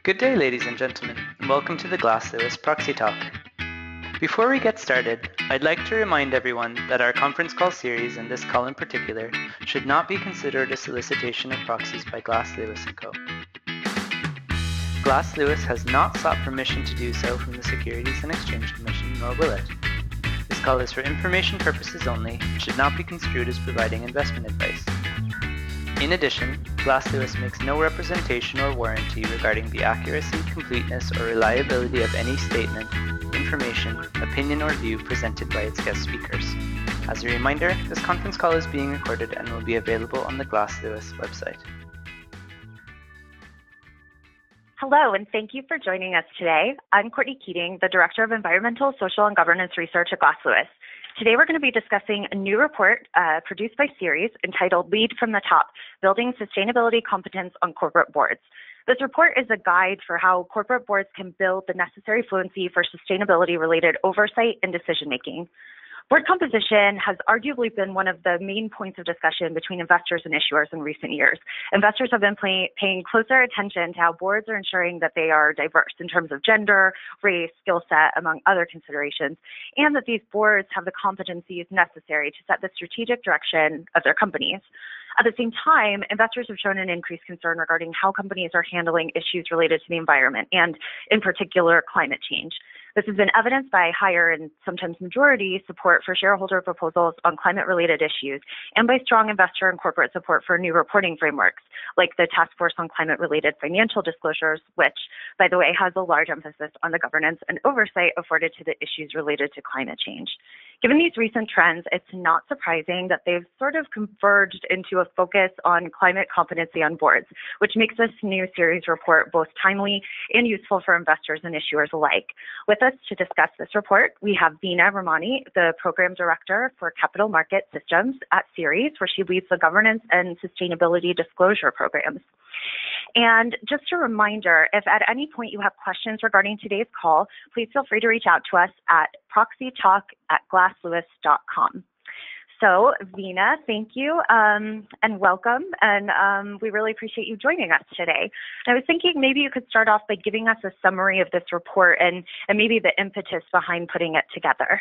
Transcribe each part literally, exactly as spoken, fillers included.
Good day, ladies and gentlemen, and welcome to the Glass Lewis Proxy Talk. Before we get started, I'd like to remind everyone that our conference call series, and this call in particular, should not be considered a solicitation of proxies by Glass Lewis and Co. Glass Lewis has not sought permission to do so from the Securities and Exchange Commission, nor will it. This call is for information purposes only and should not be construed as providing investment advice. In addition, Glass Lewis makes no representation or warranty regarding the accuracy, completeness, or reliability of any statement, information, opinion, or view presented by its guest speakers. As a reminder, this conference call is being recorded and will be available on the Glass Lewis website. Hello, and thank you for joining us today. I'm Courtney Keating, the Director of Environmental, Social, and Governance Research at Glass Lewis. Today, we're going to be discussing a new report uh, produced by Ceres entitled Lead from the Top, Building Sustainability Competence on Corporate Boards. This report is a guide for how corporate boards can build the necessary fluency for sustainability-related oversight and decision-making. Board composition has arguably been one of the main points of discussion between investors and issuers in recent years. Investors have been pay, paying closer attention to how boards are ensuring that they are diverse in terms of gender, race, skill set, among other considerations, and that these boards have the competencies necessary to set the strategic direction of their companies. At the same time, investors have shown an increased concern regarding how companies are handling issues related to the environment and, in particular, climate change. This has been evidenced by higher and sometimes majority support for shareholder proposals on climate-related issues and by strong investor and corporate support for new reporting frameworks, like the Task Force on Climate-Related Financial Disclosures, which, by the way, has a large emphasis on the governance and oversight afforded to the issues related to climate change. Given these recent trends, it's not surprising that they've sort of converged into a focus on climate competency on boards, which makes this new series report both timely and useful for investors and issuers alike. With us to discuss this report, we have Veena Ramani, the Program Director for Capital Market Systems at Ceres, where she leads the governance and sustainability disclosure programs. And just a reminder, if at any point you have questions regarding today's call, please feel free to reach out to us at proxytalk at glasslewis dot com. So, Veena, thank you um, and welcome, and um, we really appreciate you joining us today. I was thinking maybe you could start off by giving us a summary of this report and, and maybe the impetus behind putting it together.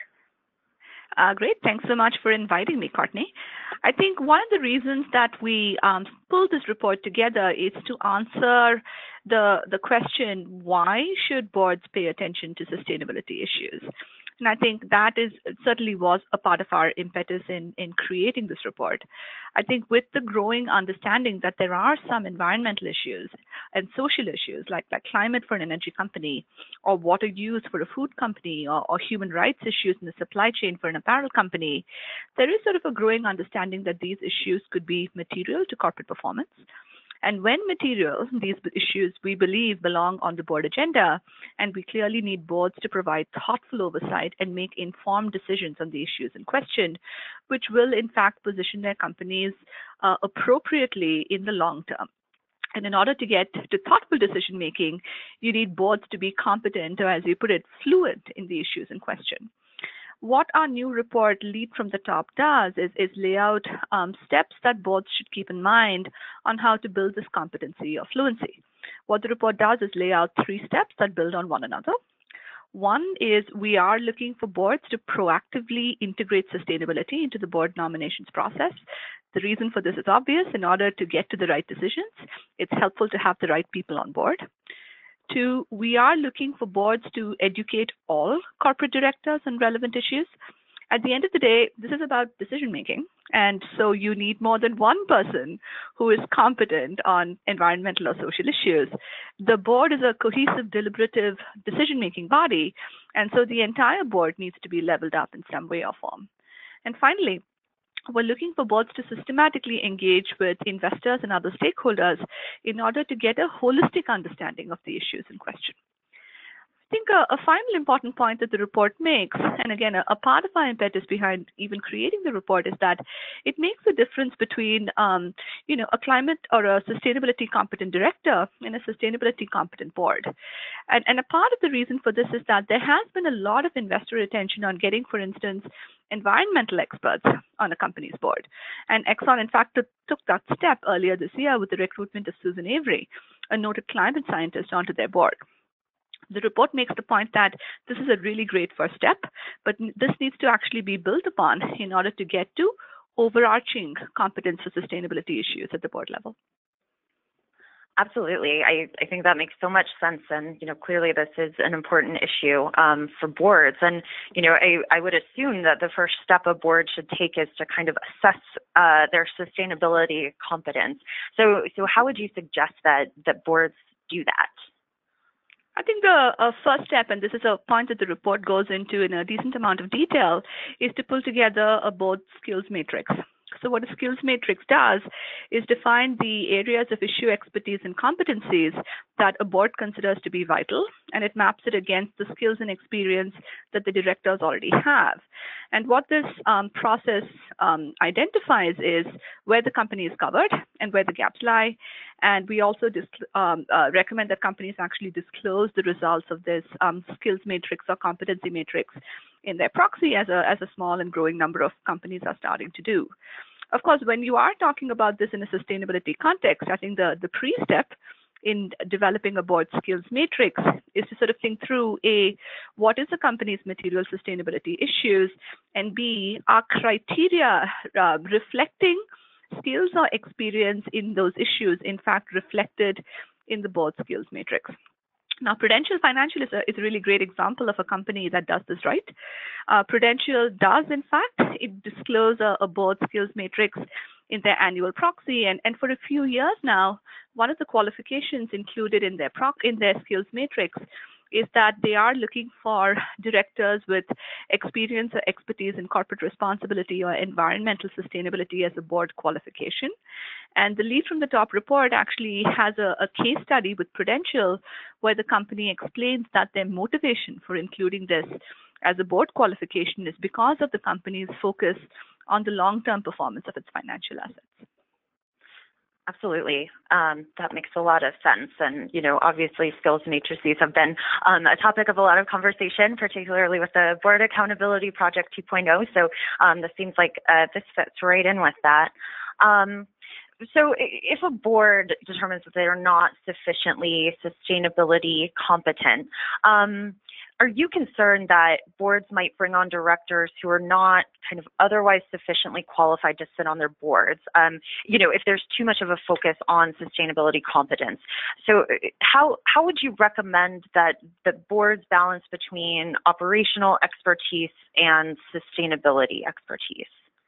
Uh, great. Thanks so much for inviting me, Courtney. I think one of the reasons that we um, pulled this report together is to answer the, the question, why should boards pay attention to sustainability issues? And I think that is certainly was a part of our impetus in, in creating this report. I think with the growing understanding that there are some environmental issues and social issues like, like climate for an energy company, or water use for a food company, or, or human rights issues in the supply chain for an apparel company, there is sort of a growing understanding that these issues could be material to corporate performance. And when material, these issues, we believe, belong on the board agenda, and we clearly need boards to provide thoughtful oversight and make informed decisions on the issues in question, which will, in fact, position their companies uh, appropriately in the long term. And in order to get to thoughtful decision-making, you need boards to be competent, or as you put it, fluent in the issues in question. What our new report, Lead from the Top, does is, is lay out um, steps that boards should keep in mind on how to build this competency or fluency. What the report does is lay out three steps that build on one another. One is we are looking for boards to proactively integrate sustainability into the board nominations process. The reason for this is obvious. In order to get to the right decisions, it's helpful to have the right people on board. Two, we are looking for boards to educate all corporate directors on relevant issues. At the end of the day, this is about decision-making. And so you need more than one person who is competent on environmental or social issues. The board is a cohesive, deliberative decision-making body. And so the entire board needs to be leveled up in some way or form. And finally, we're looking for boards to systematically engage with investors and other stakeholders in order to get a holistic understanding of the issues in question. I think a, a final important point that the report makes, and again, a, a part of our impetus behind even creating the report, is that it makes a difference between, um, you know, a climate or a sustainability competent director and a sustainability competent board. And, and a part of the reason for this is that there has been a lot of investor attention on getting, for instance, environmental experts on a company's board. And Exxon, in fact, took that step earlier this year with the recruitment of Susan Avery, a noted climate scientist, onto their board. The report makes the point that this is a really great first step, but this needs to actually be built upon in order to get to overarching competence for sustainability issues at the board level. Absolutely. I, I think that makes so much sense. And, you know, clearly this is an important issue um, for boards. And, you know, I, I would assume that the first step a board should take is to kind of assess uh, their sustainability competence. So, so how would you suggest that, that boards do that? I think the uh, first step, and this is a point that the report goes into in a decent amount of detail, is to pull together a board skills matrix. So what a skills matrix does is define the areas of issue expertise and competencies that a board considers to be vital, and it maps it against the skills and experience that the directors already have. And what this um, process um, identifies is where the company is covered and where the gaps lie. And we also um, uh, recommend that companies actually disclose the results of this um, skills matrix or competency matrix in their proxy, as a, as a small and growing number of companies are starting to do. Of course, when you are talking about this in a sustainability context, I think the, the pre-step in developing a board skills matrix is to sort of think through, A, what is the company's material sustainability issues, and B, are criteria uh, reflecting skills or experience in those issues, in fact, reflected in the board skills matrix. Now, Prudential Financial is a, is a really great example of a company that does this right. Uh, Prudential does, in fact, it disclose a, a board skills matrix in their annual proxy, and, and for a few years now, one of the qualifications included in their proc in their skills matrix is that they are looking for directors with experience or expertise in corporate responsibility or environmental sustainability as a board qualification. And the Lead from the Top report actually has a, a case study with Prudential where the company explains that their motivation for including this as a board qualification is because of the company's focus on the long-term performance of its financial assets. Absolutely. Um, that makes a lot of sense. And, you know, obviously skills matrices have been um, a topic of a lot of conversation, particularly with the Board Accountability Project two point oh. So um, this seems like uh, this fits right in with that. Um, so if a board determines that they are not sufficiently sustainability competent, um, are you concerned that boards might bring on directors who are not kind of otherwise sufficiently qualified to sit on their boards? Um, you know, if there's too much of a focus on sustainability competence. So how, how would you recommend that the boards balance between operational expertise and sustainability expertise?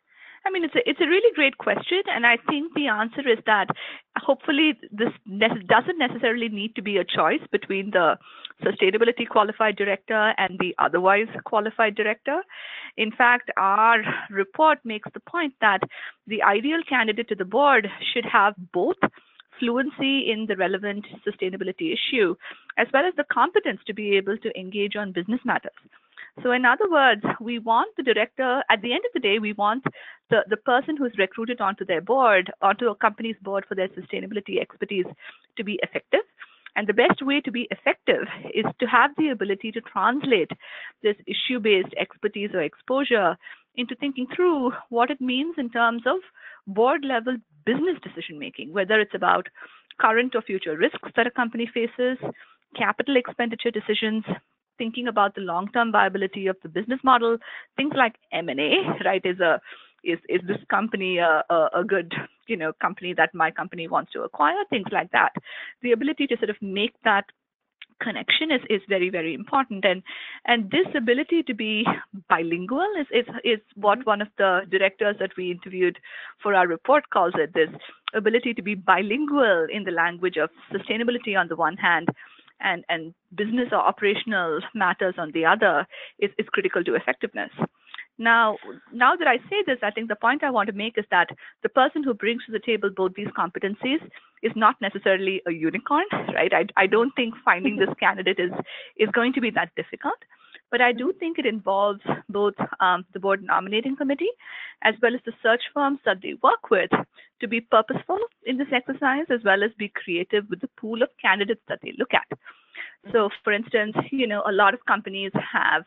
I mean, it's a, it's a really great question, and I think the answer is that hopefully this ne- doesn't necessarily need to be a choice between the sustainability qualified director and the otherwise qualified director. In fact, our report makes the point that the ideal candidate to the board should have both fluency in the relevant sustainability issue, as well as the competence to be able to engage on business matters. So in other words, we want the director, at the end of the day, we want the, the person who's recruited onto their board, onto a company's board for their sustainability expertise to be effective. And the best way to be effective is to have the ability to translate this issue-based expertise or exposure into thinking through what it means in terms of board-level business decision-making, whether it's about current or future risks that a company faces, capital expenditure decisions, thinking about the long-term viability of the business model, things like M and A, right? Is a is is this company a, a, a good, you know, company that my company wants to acquire? Things like that. The ability to sort of make that connection is, is very, very important. And and this ability to be bilingual is, is is what one of the directors that we interviewed for our report calls it, this ability to be bilingual in the language of sustainability on the one hand, and, and business or operational matters on the other is, is critical to effectiveness. Now, now that I say this, I think the point I want to make is that the person who brings to the table both these competencies is not necessarily a unicorn, right? I, I don't think finding this candidate is, is going to be that difficult, but I do think it involves both um, the board nominating committee as well as the search firms that they work with to be purposeful in this exercise, as well as be creative with the pool of candidates that they look at. So, for instance, you know, a lot of companies have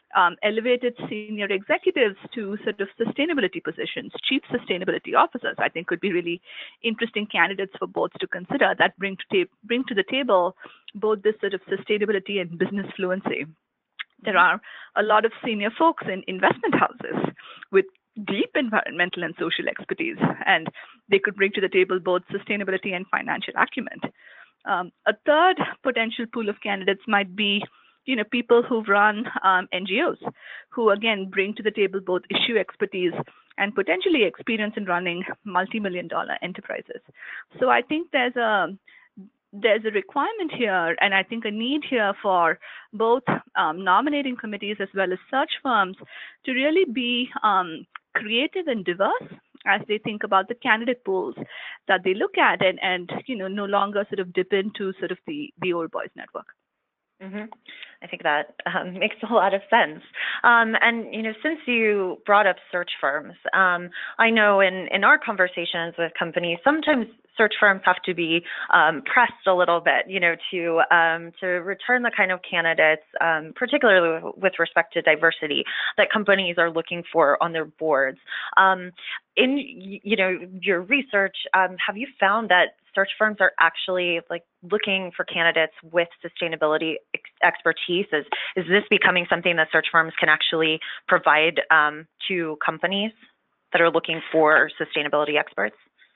um, elevated senior executives to sort of sustainability positions, chief sustainability officers, I think could be really interesting candidates for boards to consider that bring to, ta- bring to the table both this sort of sustainability and business fluency. There are a lot of senior folks in investment houses with deep environmental and social expertise, and they could bring to the table both sustainability and financial acumen. Um, a third potential pool of candidates might be, you know, people who run um, N G Os, who again bring to the table both issue expertise and potentially experience in running multi-million dollar enterprises. So I think there's a there's a requirement here, and I think a need here for both um, nominating committees as well as search firms to really be um, creative and diverse as they think about the candidate pools that they look at, and, and you know, no longer sort of dip into sort of the, the old boys network. Mm-hmm. I think that um, makes a lot of sense. Um, and, you know, since you brought up search firms, um, I know in, in our conversations with companies, sometimes search firms have to be um, pressed a little bit, you know, to um, to return the kind of candidates, um, particularly with respect to diversity, that companies are looking for on their boards. Um, in, you know, your research, um, have you found that search firms are actually like looking for candidates with sustainability ex- expertise? Is, is this becoming something that search firms can actually provide um, to companies that are looking for sustainability experts?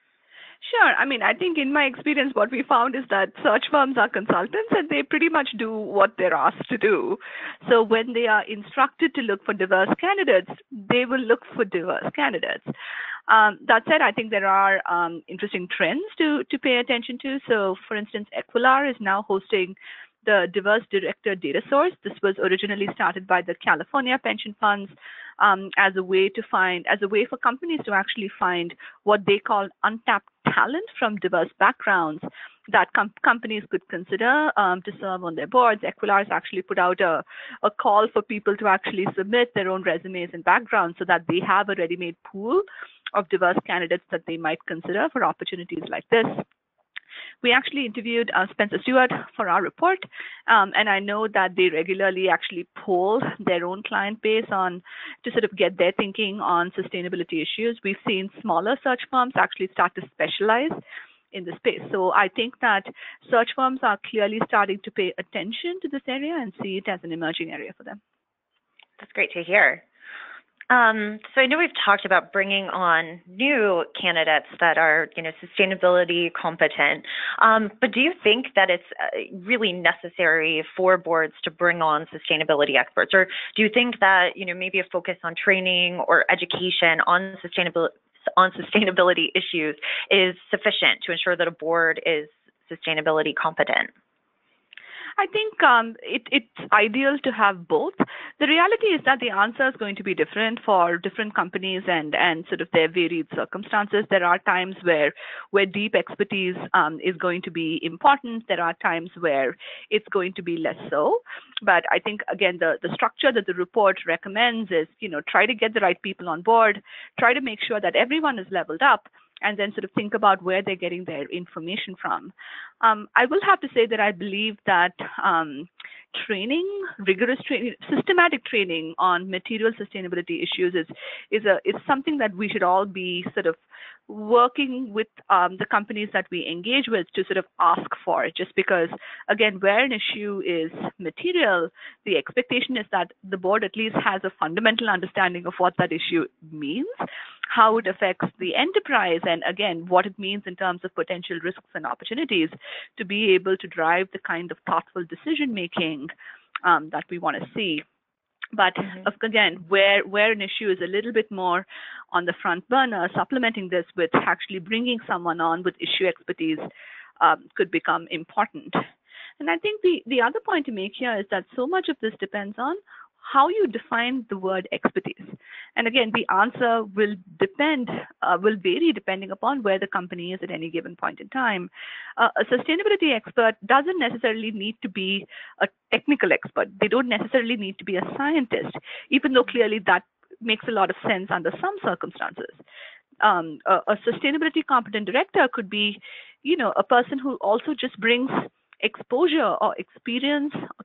Sure. I mean, I think in my experience, what we found is that search firms are consultants and they pretty much do what they're asked to do. So when they are instructed to look for diverse candidates, they will look for diverse candidates. Um, that said, I think there are um, interesting trends to, to pay attention to. So for instance, Equilar is now hosting the Diverse Director Data Source. This was originally started by the California pension funds um, as a way to find, as a way for companies to actually find what they call untapped talent from diverse backgrounds that com- companies could consider um, to serve on their boards. Equilar has actually put out a, a call for people to actually submit their own resumes and backgrounds so that they have a ready-made pool of diverse candidates that they might consider for opportunities like this. We actually interviewed uh, Spencer Stewart for our report, um, and I know that they regularly actually poll their own client base on to sort of get their thinking on sustainability issues. We've seen smaller search firms actually start to specialize in the space. So I think that search firms are clearly starting to pay attention to this area and see it as an emerging area for them. That's great to hear. Um, so I know we've talked about bringing on new candidates that are, you know, sustainability competent. Um, but do you think that it's really necessary for boards to bring on sustainability experts, or do you think that, you know, maybe a focus on training or education on sustainability on sustainability issues is sufficient to ensure that a board is sustainability competent? I think um, it, it's ideal to have both. The reality is that the answer is going to be different for different companies and, and sort of their varied circumstances. There are times where, where deep expertise um, is going to be important. There are times where it's going to be less so. But I think, again, the, the structure that the report recommends is, you know, try to get the right people on board, try to make sure that everyone is leveled up, and then sort of think about where they're getting their information from. Um, I will have to say that I believe that um, training, rigorous training, systematic training on material sustainability issues is is a is something that we should all be sort of working with um, the companies that we engage with to sort of ask for. Just because, again, where an issue is material, the expectation is that the board at least has a fundamental understanding of what that issue means, how it affects the enterprise, and again, what it means in terms of potential risks and opportunities to be able to drive the kind of thoughtful decision making um, that we want to see. But mm-hmm. again, where, where an issue is a little bit more on the front burner, supplementing this with actually bringing someone on with issue expertise um, could become important. And I think the, the other point to make here is that so much of this depends on how you define the word expertise. And again, the answer will depend, uh, will vary depending upon where the company is at any given point in time. Uh, a sustainability expert doesn't necessarily need to be a technical expert. They don't necessarily need to be a scientist, even though clearly that makes a lot of sense under some circumstances. Um, a, a sustainability competent director could be, you know, a person who also just brings exposure or experience or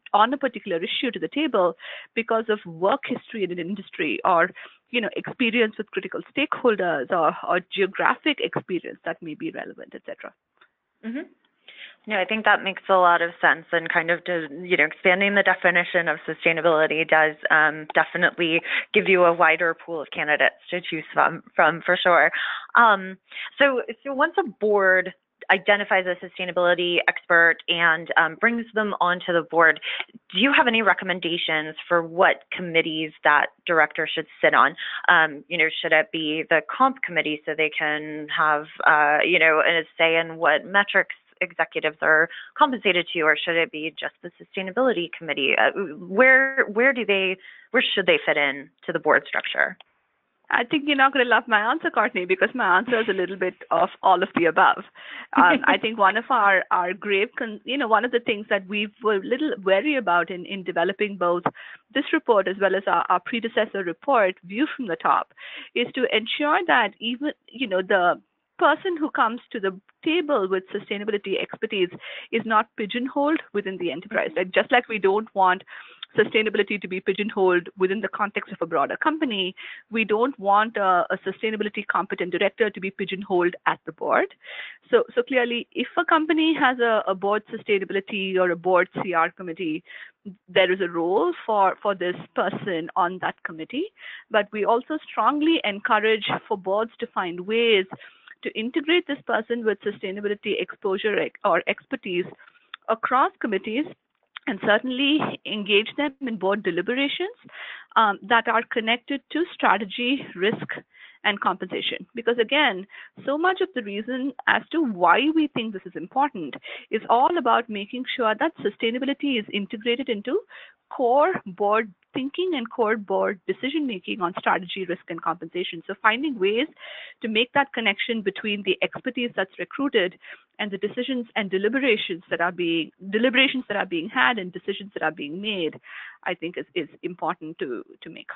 on a particular issue to the table because of work history in an industry, or you know, experience with critical stakeholders, or, or geographic experience that may be relevant, et cetera. Mm-hmm. Yeah, I think that makes a lot of sense, and kind of, to, you know, expanding the definition of sustainability does um, definitely give you a wider pool of candidates to choose from, from for sure. Um, so, so once a board identifies a sustainability expert and um, brings them onto the board, do you have any recommendations for what committees that director should sit on? Um, you know, should it be the comp committee so they can have, uh, you know, a say in what metrics executives are compensated to, or should it be just the sustainability committee? Uh, where where do they where should they fit in to the board structure? I think you're not going to love my answer, Courtney, because my answer is a little bit of all of the above. Um, I think one of our, our grave, con- you know, one of the things that we were a little wary about in, in developing both this report as well as our, our predecessor report, View from the Top, is to ensure that even, you know, the person who comes to the table with sustainability expertise is not pigeonholed within the enterprise. Like, just like we don't want sustainability to be pigeonholed within the context of a broader company, we don't want a, a sustainability competent director to be pigeonholed at the board. So, so clearly, if a company has a, a board sustainability or a board C R committee, there is a role for, for this person on that committee. But we also strongly encourage for boards to find ways to integrate this person with sustainability exposure or expertise across committees, and certainly engage them in board deliberations um, that are connected to strategy, risk, and compensation. Because again, so much of the reason as to why we think this is important is all about making sure that sustainability is integrated into core board thinking and core board decision making on strategy, risk, and compensation. So finding ways to make that connection between the expertise that's recruited and the decisions and deliberations that are being deliberations that are being had and decisions that are being made, I think is, is important to, to make.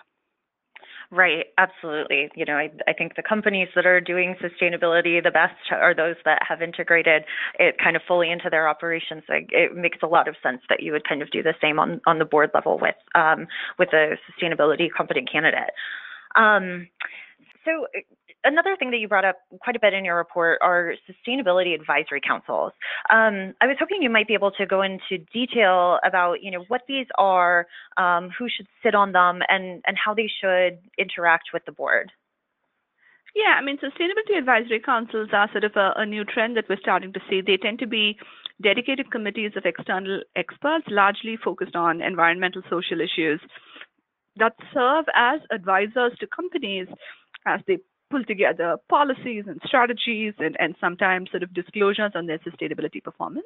Right, absolutely. You know, I, I think the companies that are doing sustainability the best are those that have integrated it kind of fully into their operations. Like, it makes a lot of sense that you would kind of do the same on, on the board level with um, with a sustainability competent candidate. Um, so another thing that you brought up quite a bit in your report are sustainability advisory councils. Um, I was hoping you might be able to go into detail about, you know, what these are, um, who should sit on them, and, and how they should interact with the board. Yeah, I mean, sustainability advisory councils are sort of a, a new trend that we're starting to see. They tend to be dedicated committees of external experts, largely focused on environmental, social issues, that serve as advisors to companies as they pull together policies and strategies and, and sometimes sort of disclosures on their sustainability performance.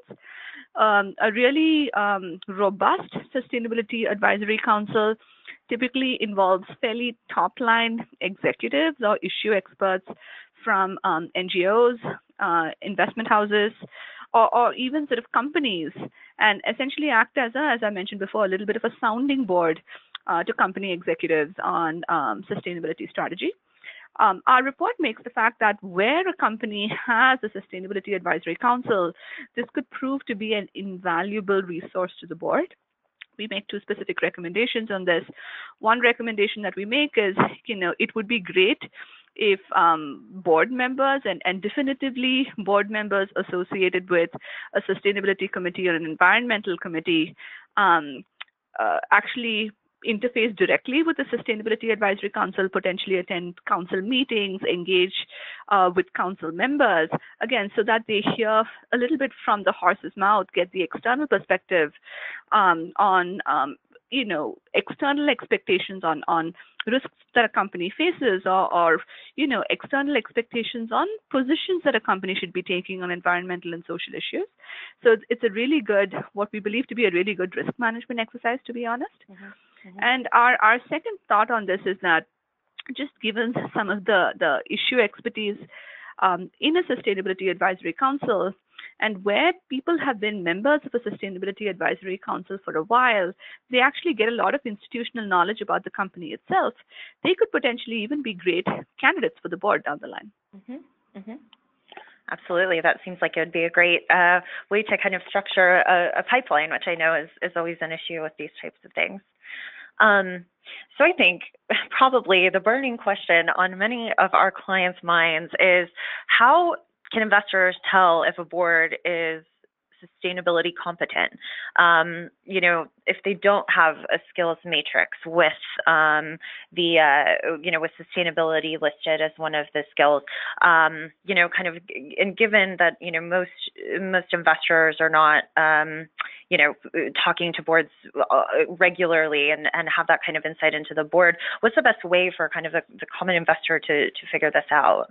Um, a really um, robust sustainability advisory council typically involves fairly top-line executives or issue experts from um, N G Os, uh, investment houses, or, or even sort of companies, and essentially act as, a, as I mentioned before, a little bit of a sounding board uh, to company executives on um, sustainability strategy. Um, our report makes the fact that where a company has a sustainability advisory council, this could prove to be an invaluable resource to the board. We make two specific recommendations on this. One recommendation that we make is, you know, it would be great if um, board members and, and definitively board members associated with a sustainability committee or an environmental committee um, uh, actually interface directly with the Sustainability Advisory Council, potentially attend council meetings, engage uh, with council members, again, so that they hear a little bit from the horse's mouth, get the external perspective um, on, um, you know, external expectations on, on risks that a company faces, or, or, you know, external expectations on positions that a company should be taking on environmental and social issues. So it's a really good, what we believe to be a really good risk management exercise, to be honest. Mm-hmm. Mm-hmm. And our, our second thought on this is that just given some of the, the issue expertise um, in a Sustainability Advisory Council, and where people have been members of a Sustainability Advisory Council for a while, they actually get a lot of institutional knowledge about the company itself. They could potentially even be great candidates for the board down the line. Mm-hmm. Mm-hmm. Absolutely. That seems like it would be a great uh, way to kind of structure a, a pipeline, which I know is, is always an issue with these types of things. Um, so I think probably the burning question on many of our clients' minds is, how can investors tell if a board is sustainability competent? Um, you know, if they don't have a skills matrix with um, the, uh, you know, with sustainability listed as one of the skills, um, you know, kind of, and given that, you know, most, most investors are not, um, you know, talking to boards regularly and, and have that kind of insight into the board, what's the best way for kind of the, the common investor to, to figure this out?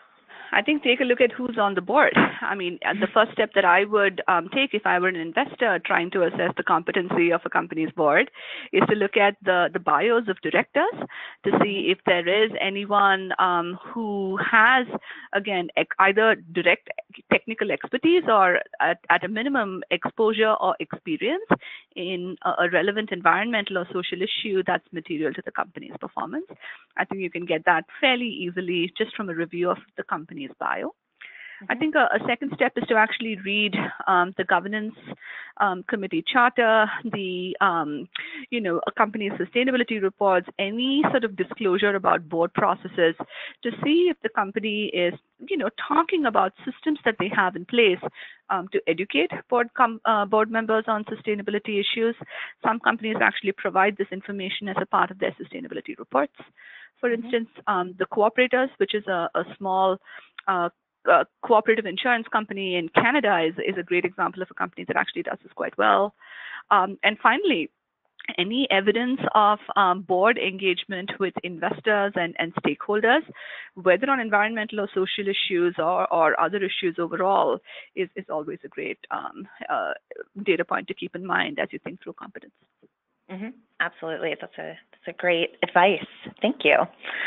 I think take a look at who's on the board. I mean, the first step that I would um, take if I were an investor trying to assess the competency of a company's board is to look at the, the bios of directors to see if there is anyone um, who has, again, either direct technical expertise or at, at a minimum exposure or experience in a, a relevant environmental or social issue that's material to the company's performance. I think you can get that fairly easily just from a review of the company's bio. Mm-hmm. I think a, a second step is to actually read um, the governance um, committee charter, the, um, you know, a company's sustainability reports, any sort of disclosure about board processes to see if the company is, you know, talking about systems that they have in place um, to educate board, com uh, board members on sustainability issues. Some companies actually provide this information as a part of their sustainability reports. For mm-hmm. instance, um, the Cooperators, which is a, a small uh, uh, cooperative insurance company in Canada, is, is a great example of a company that actually does this quite well. Um, and finally, any evidence of um, board engagement with investors and, and stakeholders, whether on environmental or social issues or, or other issues overall, is, is always a great um, uh, data point to keep in mind as you think through competence. Mm-hmm. Absolutely. That's a, that's a great advice. Thank you.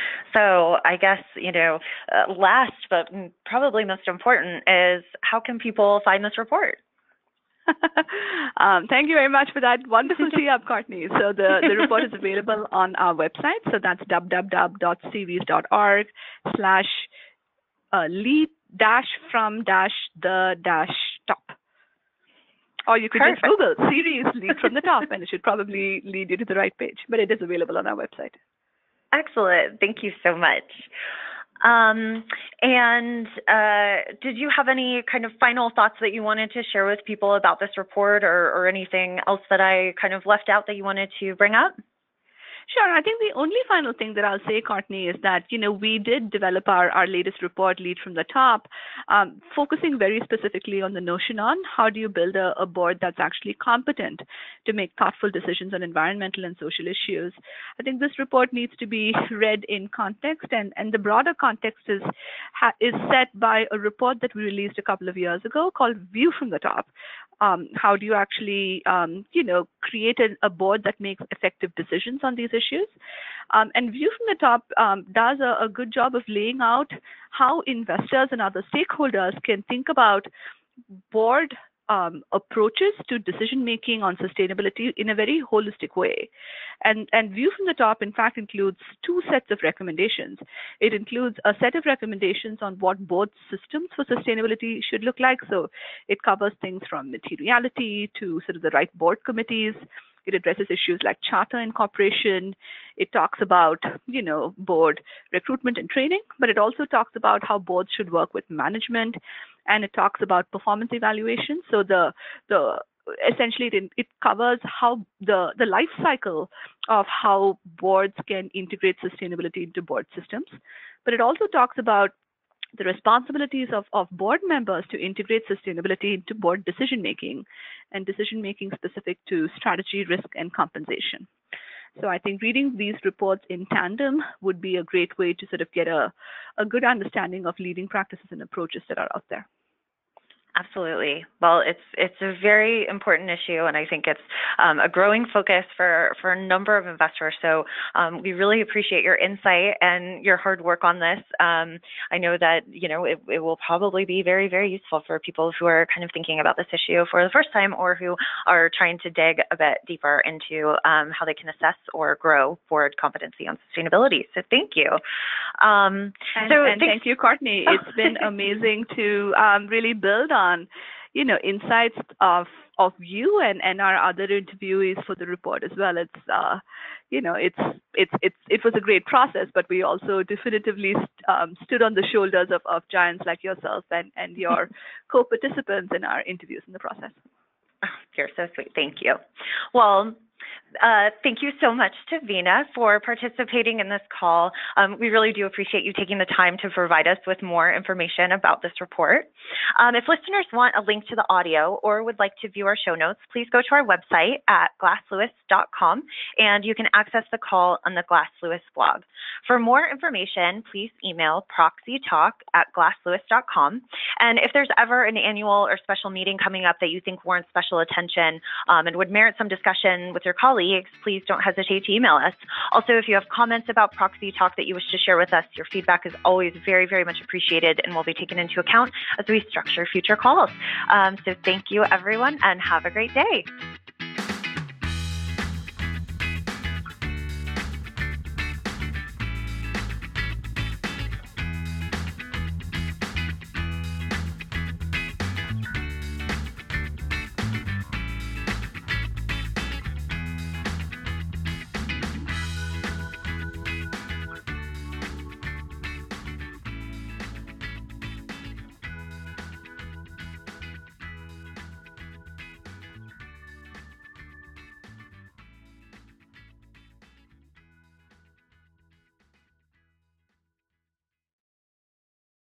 So I guess, you know, uh, last but probably most important is, how can people find this report? um, thank you very much for that wonderful tee up, Courtney. So the, the report is available on our website. So that's w w w dot series dot org slash lead dash from dash the dash top. Or you could Perfect. just Google series lead from the top, and it should probably lead you to the right page. But it is available on our website. Excellent. Thank you so much. Um, and uh, did you have any kind of final thoughts that you wanted to share with people about this report, or, or anything else that I kind of left out that you wanted to bring up? Sure. I think the only final thing that I'll say, Courtney, is that, you know, we did develop our, our latest report, Lead from the Top, um, focusing very specifically on the notion on how do you build a, a board that's actually competent to make thoughtful decisions on environmental and social issues. I think this report needs to be read in context, and, and the broader context is, ha, is set by a report that we released a couple of years ago called View from the Top. Um, how do you actually, um, you know, create a, a board that makes effective decisions on these issues? Um, and View from the Top um, does a, a good job of laying out how investors and other stakeholders can think about board um, approaches to decision-making on sustainability in a very holistic way. And, and View from the Top, in fact, includes two sets of recommendations. It includes a set of recommendations on what board systems for sustainability should look like. So it covers things from materiality to sort of the right board committees. It addresses issues like charter incorporation. It talks about, you know, board recruitment and training, but it also talks about how boards should work with management, and it talks about performance evaluation. So the the essentially it, it covers how the the life cycle of how boards can integrate sustainability into board systems. But it also talks about the responsibilities of, of board members to integrate sustainability into board decision-making, and decision-making specific to strategy, risk, and compensation. So I think reading these reports in tandem would be a great way to sort of get a, a good understanding of leading practices and approaches that are out there. Absolutely. Well, it's it's a very important issue, and I think it's um, a growing focus for, for a number of investors. So um, we really appreciate your insight and your hard work on this. Um, I know that you know it, it will probably be very, very useful for people who are kind of thinking about this issue for the first time, or who are trying to dig a bit deeper into um, how they can assess or grow board competency on sustainability. So thank you. Um, and, so and thank you, Courtney. It's been amazing to um, really build on on, you know, insights of of you and, and our other interviewees for the report as well. It's, uh, you know, it's it's it's it was a great process, but we also definitively um, stood on the shoulders of, of giants like yourself and, and your co-participants in our interviews in the process. Oh, you're so sweet. Thank you. Well, Uh, thank you so much to Veena for participating in this call. Um, we really do appreciate you taking the time to provide us with more information about this report. Um, if listeners want a link to the audio or would like to view our show notes, please go to our website at glass lewis dot com, and you can access the call on the Glass Lewis blog. For more information, please email proxytalk at glass lewis dot com. And if there's ever an annual or special meeting coming up that you think warrants special attention um, and would merit some discussion with your colleagues, please don't hesitate to email us. Also, if you have comments about Proxy Talk that you wish to share with us, your feedback is always very, very much appreciated and will be taken into account as we structure future calls. Um, so thank you, everyone, and have a great day.